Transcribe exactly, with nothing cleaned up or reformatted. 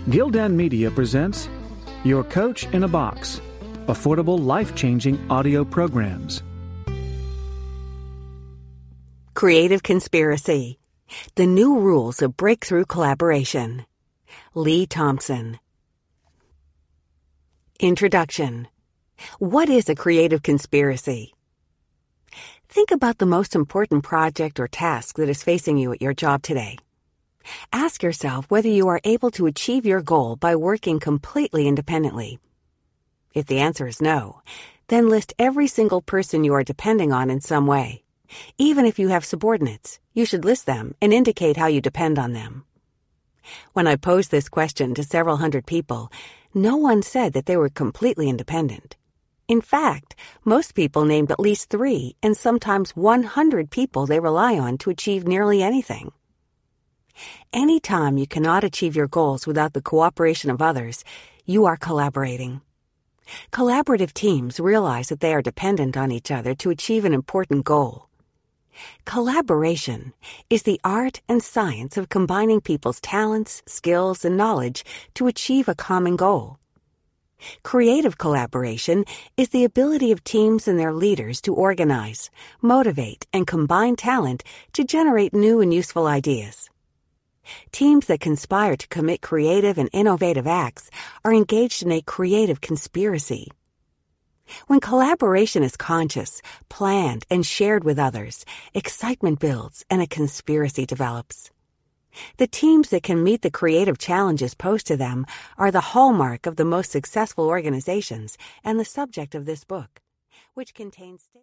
Gildan Media presents Your Coach in a Box, affordable, life-changing audio programs. Creative Conspiracy, The New Rules of Breakthrough Collaboration. Lee Thompson. Introduction. What is a creative conspiracy? Think about the most important project or task that is facing you at your job today. Ask yourself whether you are able to achieve your goal by working completely independently. If the answer is no, then list every single person you are depending on in some way. Even if you have subordinates, you should list them and indicate how you depend on them. When I posed this question to several hundred people, no one said that they were completely independent. In fact, most people named at least three and sometimes one hundred people they rely on to achieve nearly anything. Anytime you cannot achieve your goals without the cooperation of others, you are collaborating. Collaborative teams realize that they are dependent on each other to achieve an important goal. Collaboration is the art and science of combining people's talents, skills, and knowledge to achieve a common goal. Creative collaboration is the ability of teams and their leaders to organize, motivate, and combine talent to generate new and useful ideas. Teams that conspire to commit creative and innovative acts are engaged in a creative conspiracy. When collaboration is conscious, planned, and shared with others, excitement builds and a conspiracy develops. The teams that can meet the creative challenges posed to them are the hallmark of the most successful organizations and the subject of this book, which contains